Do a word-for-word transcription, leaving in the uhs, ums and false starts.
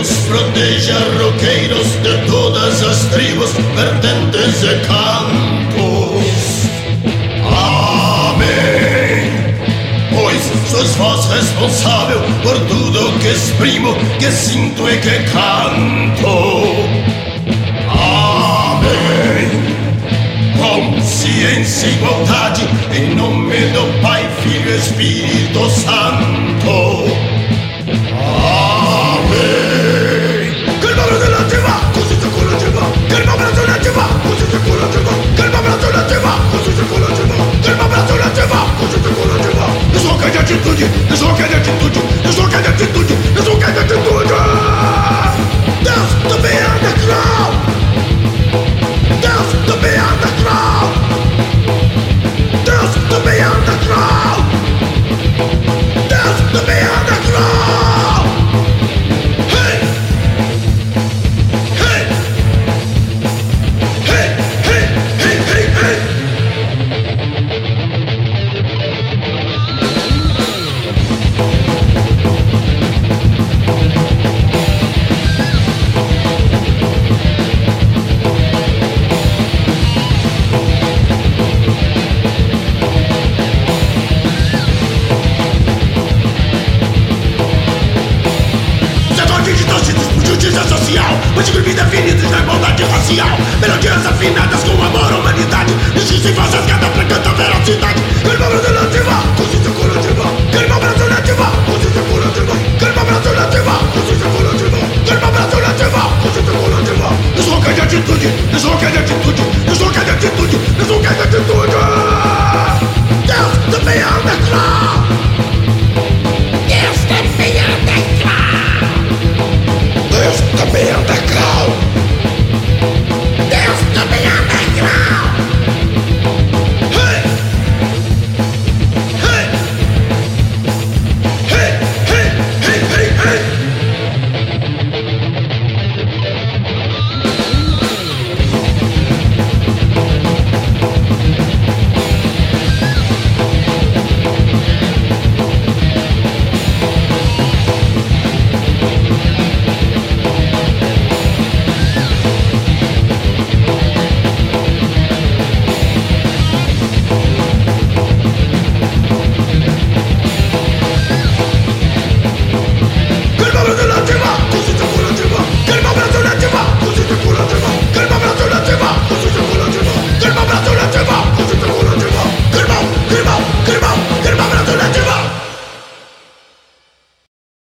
Deus proteja roqueiros de todas as tribos, vertentes e campos. Amém. Pois sois vós responsável por tudo que exprimo, que sinto e que canto. Amém. Consciência e igualdade, em nome do Pai, Filho e Espírito Santo. Amém. Calma brasileira, consciência coletiva. Calma brasileira, consciência coletiva. Calma brasileira, consciência coletiva. Calma brasileira, consciência coletiva. Desloca de atitude, desloca de atitude, desloca de atitude, desloca de atitude. Deus to be underground. Deus to be underground. Deus to be underground. Deus to be underground. Hey! Hey! Hey! Hey! Hey! Hey! Hey! Justiça social, motivo definidos na igualdade racial. Melodias afinadas com amor, humanidade. Justiça e falsas cada pra cantar veracidade. Calma brasileira, consciência coletiva. Calma brasileira, consciência coletiva. Calma brasileira,